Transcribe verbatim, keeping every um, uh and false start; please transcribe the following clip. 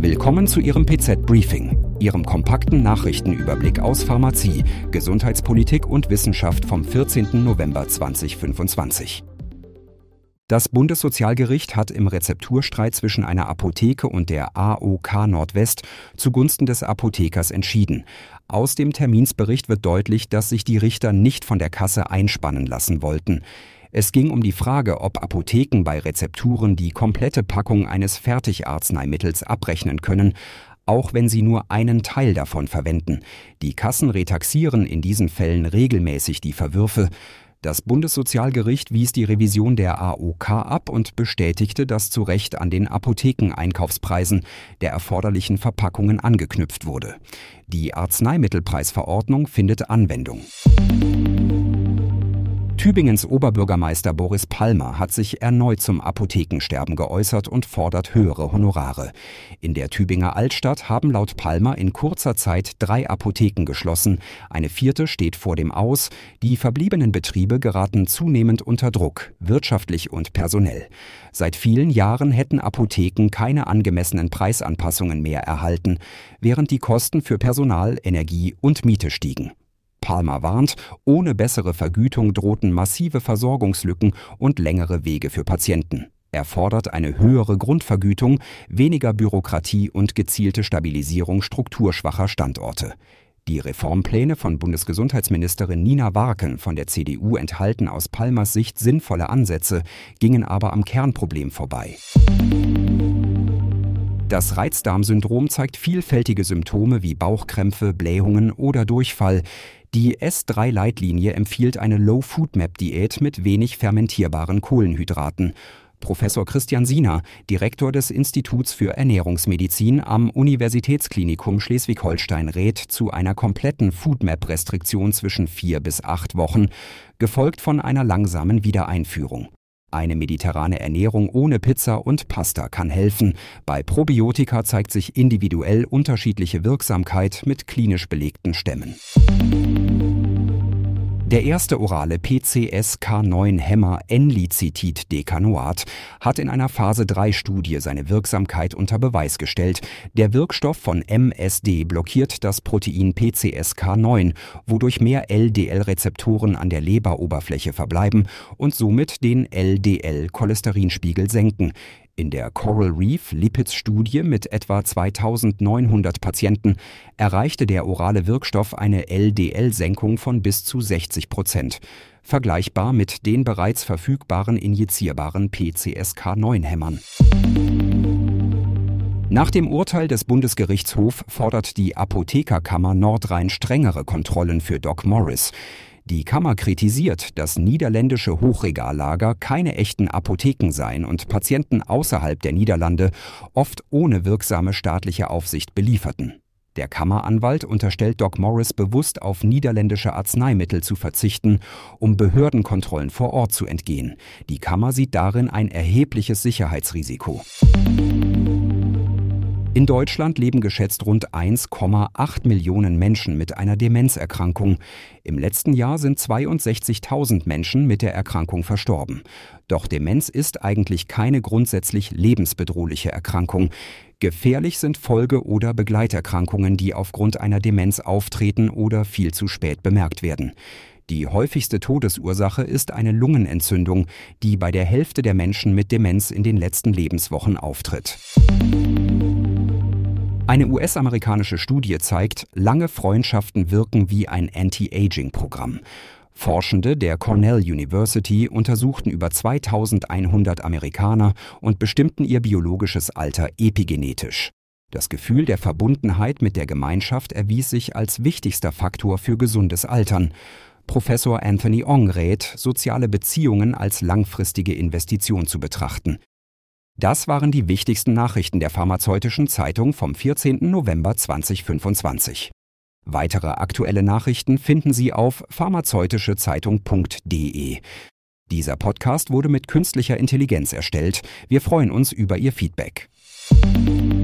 Willkommen zu Ihrem P Z-Briefing, Ihrem kompakten Nachrichtenüberblick aus Pharmazie, Gesundheitspolitik und Wissenschaft vom vierzehnten November zweitausendfünfundzwanzig. Das Bundessozialgericht hat im Rezepturstreit zwischen einer Apotheke und der A O K Nordwest zugunsten des Apothekers entschieden. Aus dem Terminsbericht wird deutlich, dass sich die Richter nicht von der Kasse einspannen lassen wollten. Es ging um die Frage, ob Apotheken bei Rezepturen die komplette Packung eines Fertigarzneimittels abrechnen können, auch wenn sie nur einen Teil davon verwenden. Die Kassen retaxieren in diesen Fällen regelmäßig die Verwürfe. Das Bundessozialgericht wies die Revision der A O K ab und bestätigte, dass zu Recht an den Apothekeneinkaufspreisen der erforderlichen Verpackungen angeknüpft wurde. Die Arzneimittelpreisverordnung findet Anwendung. Tübingens Oberbürgermeister Boris Palmer hat sich erneut zum Apothekensterben geäußert und fordert höhere Honorare. In der Tübinger Altstadt haben laut Palmer in kurzer Zeit drei Apotheken geschlossen. Eine vierte steht vor dem Aus. Die verbliebenen Betriebe geraten zunehmend unter Druck, wirtschaftlich und personell. Seit vielen Jahren hätten Apotheken keine angemessenen Preisanpassungen mehr erhalten, während die Kosten für Personal, Energie und Miete stiegen. Palmer warnt, ohne bessere Vergütung drohten massive Versorgungslücken und längere Wege für Patienten. Er fordert eine höhere Grundvergütung, weniger Bürokratie und gezielte Stabilisierung strukturschwacher Standorte. Die Reformpläne von Bundesgesundheitsministerin Nina Warken von der C D U enthalten aus Palmers Sicht sinnvolle Ansätze, gingen aber am Kernproblem vorbei. Das Reizdarmsyndrom zeigt vielfältige Symptome wie Bauchkrämpfe, Blähungen oder Durchfall. Die S drei Leitlinie empfiehlt eine Low-Food-Map-Diät mit wenig fermentierbaren Kohlenhydraten. Professor Christian Siener, Direktor des Instituts für Ernährungsmedizin am Universitätsklinikum Schleswig-Holstein, rät zu einer kompletten Food-Map-Restriktion zwischen vier bis acht Wochen, gefolgt von einer langsamen Wiedereinführung. Eine mediterrane Ernährung ohne Pizza und Pasta kann helfen. Bei Probiotika zeigt sich individuell unterschiedliche Wirksamkeit mit klinisch belegten Stämmen. Der erste orale P C S K neun Hämmer Enlicitid-Decanoat hat in einer Phase drei Studie seine Wirksamkeit unter Beweis gestellt. Der Wirkstoff von M S D blockiert das Protein P C S K neun, wodurch mehr L D L-Rezeptoren an der Leberoberfläche verbleiben und somit den L D L-Cholesterinspiegel senken. In der Coral Reef Lipids-Studie mit etwa zweitausendneunhundert Patienten erreichte der orale Wirkstoff eine L D L-Senkung von bis zu sechzig Prozent, vergleichbar mit den bereits verfügbaren injizierbaren P C S K neun Hämmern. Nach dem Urteil des Bundesgerichtshofs fordert die Apothekerkammer Nordrhein strengere Kontrollen für Doc Morris. Die Kammer kritisiert, dass niederländische Hochregallager keine echten Apotheken seien und Patienten außerhalb der Niederlande oft ohne wirksame staatliche Aufsicht belieferten. Der Kammeranwalt unterstellt Doc Morris bewusst auf niederländische Arzneimittel zu verzichten, um Behördenkontrollen vor Ort zu entgehen. Die Kammer sieht darin ein erhebliches Sicherheitsrisiko. In Deutschland leben geschätzt rund eins Komma acht Millionen Menschen mit einer Demenzerkrankung. Im letzten Jahr sind zweiundsechzigtausend Menschen mit der Erkrankung verstorben. Doch Demenz ist eigentlich keine grundsätzlich lebensbedrohliche Erkrankung. Gefährlich sind Folge- oder Begleiterkrankungen, die aufgrund einer Demenz auftreten oder viel zu spät bemerkt werden. Die häufigste Todesursache ist eine Lungenentzündung, die bei der Hälfte der Menschen mit Demenz in den letzten Lebenswochen auftritt. Eine U S-amerikanische Studie zeigt, lange Freundschaften wirken wie ein Anti-Aging-Programm. Forschende der Cornell University untersuchten über zweitausendeinhundert Amerikaner und bestimmten ihr biologisches Alter epigenetisch. Das Gefühl der Verbundenheit mit der Gemeinschaft erwies sich als wichtigster Faktor für gesundes Altern. Professor Anthony Ong rät, soziale Beziehungen als langfristige Investition zu betrachten. Das waren die wichtigsten Nachrichten der Pharmazeutischen Zeitung vom vierzehnten November zweitausendfünfundzwanzig. Weitere aktuelle Nachrichten finden Sie auf pharmazeutischezeitung punkt de. Dieser Podcast wurde mit künstlicher Intelligenz erstellt. Wir freuen uns über Ihr Feedback.